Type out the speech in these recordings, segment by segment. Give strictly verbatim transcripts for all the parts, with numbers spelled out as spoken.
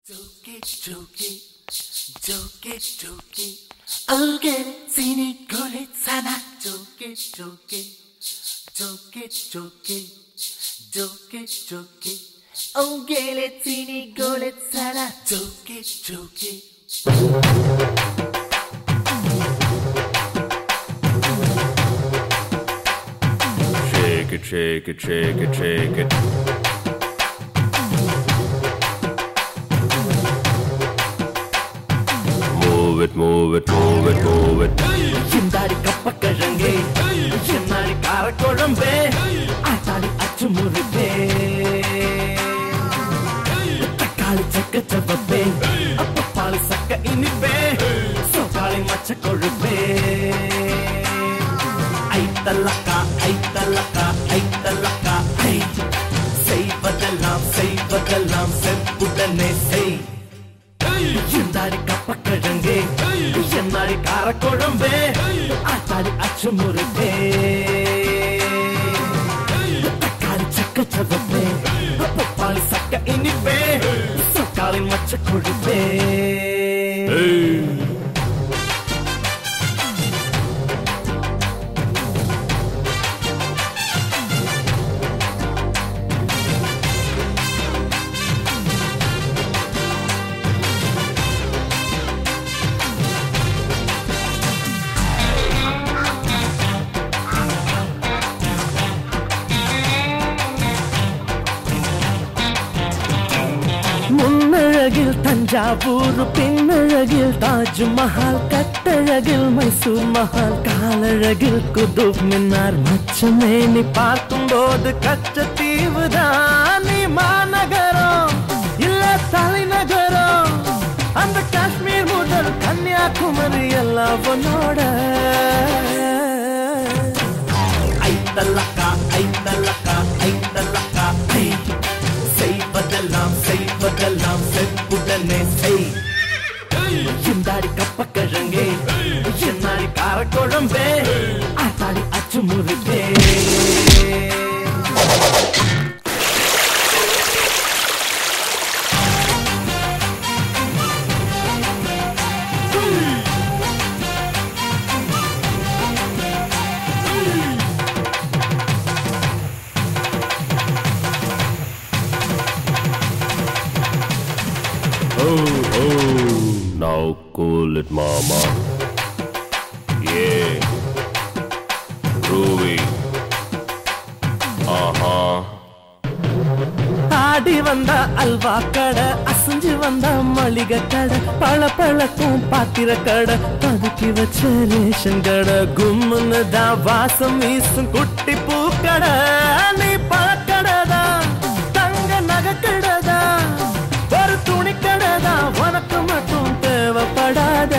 Joke, joke, joke, joke. Oh, get it, seen it, got it, sana. Joke, joke, joke, joke, joke, joke. Oh, get it, seen it, got it, sana. Joke, joke. Shake it, shake it, shake it, shake it. Move it, move it, move it, move it. Chindari kappakarrange, chennari karakolambe, aatali achumurube. Takkali chakka chavabbe, appali sakka inibe, sokali macha kolube. Aitalaka, aitalaka, aitalaka, ai. Seivadellam, seivadellam, seppudane sei. Chindari kappakarrange, chennari karakolambe, aatali achumurube. Takkali chakka chavabbe, appali sakka inibe, sokali macha kolube. முன்னழகில் Thanjavur பின்னழகில் Taj Mahal கட்டழகில் Mysore Mahal காலழகில் Qutub Minar மச்சமே நீ பார்க்கும் போது கச்சத்தீவுதான் நீ மாநகரம் இல்ல தலைநகரம் அந்த காஷ்மீர் முதல் கன்னியாகுமரி எல்லாம் உன்னோட ஐத்தலக்கா ஐத்தலக்கா ஐத்தலக்கா ஐ செய்வதெல்லாம் செய்வதெல்லாம் செப்புடனே செய் சிந்தாடி கப்பக்கிழங்கே என்னாடி காரக்குழம்பே ஆத்தாடி அச்சுமுறுக்கே Oh, oh, now cool it, mama. Yeah, groovy. Uh-huh. ஆடி வந்த அல்வா கடை அசைஞ்சு வந்த மளிகை கடை பழ பழக்கும் பாத்திர கடை பதுக்கி வச்ச ரேஷன் கடை கும்முன்னு தான் வாசம் வீசும் குட்டி பூக்கடை நீ பழக்கடைதான் தங்க நகை கடைதான் ஒரு துணி கடைதான் உனக்கு மட்டும் தேவைப்படாத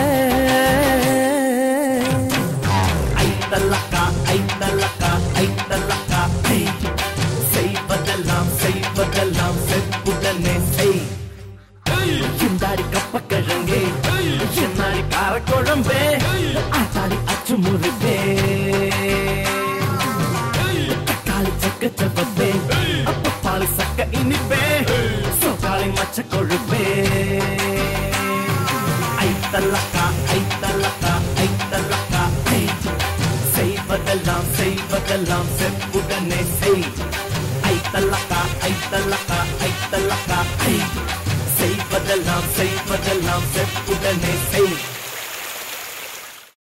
ஐத்தலக்கா ஐத்தலக்கா ஐத்தலக்கா ஐ செய்வதெல்லாம் செய்வதெல்லாம் செப்புடனே செய் சிந்தாடி கப்பக்கிழங்கே என்னாடி காரக்குழம்பே ஆத்தாடி அச்சுமுறுப்பே தக்காளி சக்க சப்பப்பே அப்பப்பாளி சக்க இனிப்பே சோகாளி மச்ச கொழுப்பே ஐத்தலக்கா ஐத்தலக்கா ஐத்தலக்கா ஐ செய்வதெல்லாம் செய்வதெல்லாம் செப்புடனே செய் ஐத்தலக்கா ஐத்தலக்கா ஐத்தலக்கா ஐ செய்வதெல்லாம் செய்வதெல்லாம் செப்புடனே செய்